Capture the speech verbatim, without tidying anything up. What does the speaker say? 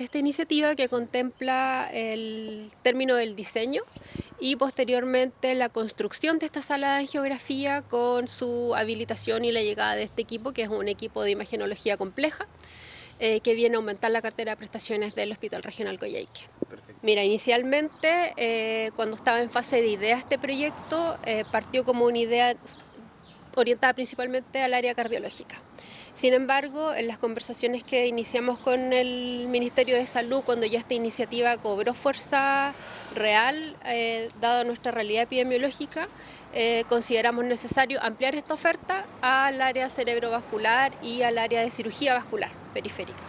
esta iniciativa que contempla el término del diseño y posteriormente la construcción de esta sala de angiografía con su habilitación y la llegada de este equipo, que es un equipo de imagenología compleja, eh, que viene a aumentar la cartera de prestaciones del Hospital Regional Coyhaique. Perfecto. Mira, inicialmente, eh, cuando estaba en fase de idea este proyecto, eh, partió como una idea orientada principalmente al área cardiológica. Sin embargo, en las conversaciones que iniciamos con el Ministerio de Salud, cuando ya esta iniciativa cobró fuerza real, eh, dada nuestra realidad epidemiológica, eh, consideramos necesario ampliar esta oferta al área cerebrovascular y al área de cirugía vascular periférica.